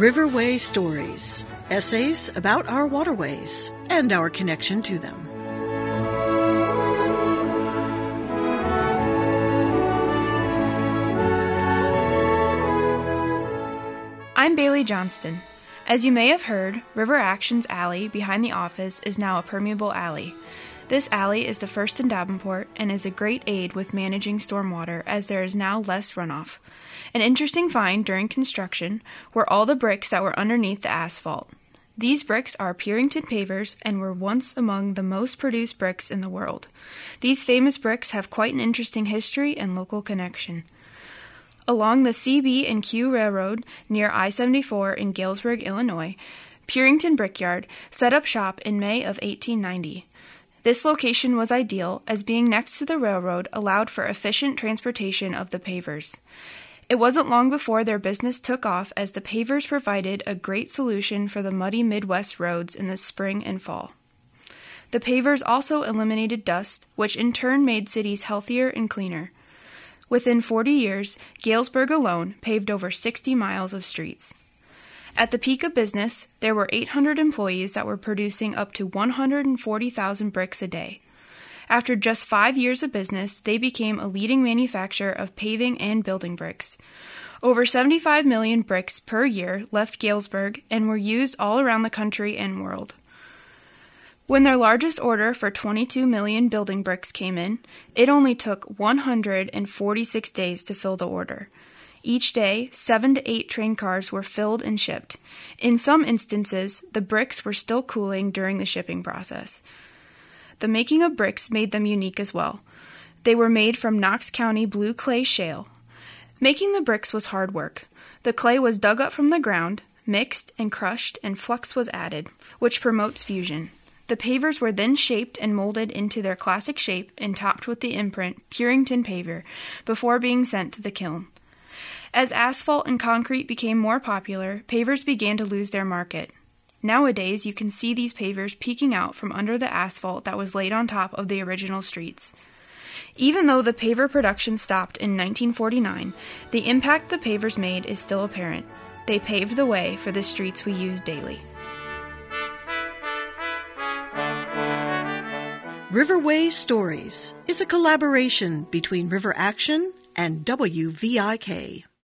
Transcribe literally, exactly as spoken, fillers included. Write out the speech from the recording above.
Riverway Stories, essays about our waterways and our connection to them. I'm Bailey Johnston. As you may have heard, River Action's alley behind the office is now a permeable alley. This alley is the first in Davenport and is a great aid with managing stormwater as there is now less runoff. An interesting find during construction were all the bricks that were underneath the asphalt. These bricks are Purington pavers and were once among the most produced bricks in the world. These famous bricks have quite an interesting history and local connection. Along the C B and Q Railroad near I seventy-four in Galesburg, Illinois, Purington Brickyard set up shop in May of eighteen ninety. This location was ideal as being next to the railroad allowed for efficient transportation of the pavers. It wasn't long before their business took off as the pavers provided a great solution for the muddy Midwest roads in the spring and fall. The pavers also eliminated dust, which in turn made cities healthier and cleaner. Within forty years, Galesburg alone paved over sixty miles of streets. At the peak of business, there were eight hundred employees that were producing up to one hundred forty thousand bricks a day. After just five years of business, they became a leading manufacturer of paving and building bricks. Over seventy-five million bricks per year left Galesburg and were used all around the country and world. When their largest order for twenty-two million building bricks came in, it only took one hundred forty-six days to fill the order. Each day, seven to eight train cars were filled and shipped. In some instances, the bricks were still cooling during the shipping process. The making of bricks made them unique as well. They were made from Knox County blue clay shale. Making the bricks was hard work. The clay was dug up from the ground, mixed and crushed, and flux was added, which promotes fusion. The pavers were then shaped and molded into their classic shape and topped with the imprint Purington Paver before being sent to the kiln. As asphalt and concrete became more popular, pavers began to lose their market. Nowadays, you can see these pavers peeking out from under the asphalt that was laid on top of the original streets. Even though the paver production stopped in nineteen forty-nine, the impact the pavers made is still apparent. They paved the way for the streets we use daily. Riverway Stories is a collaboration between River Action and W V I K.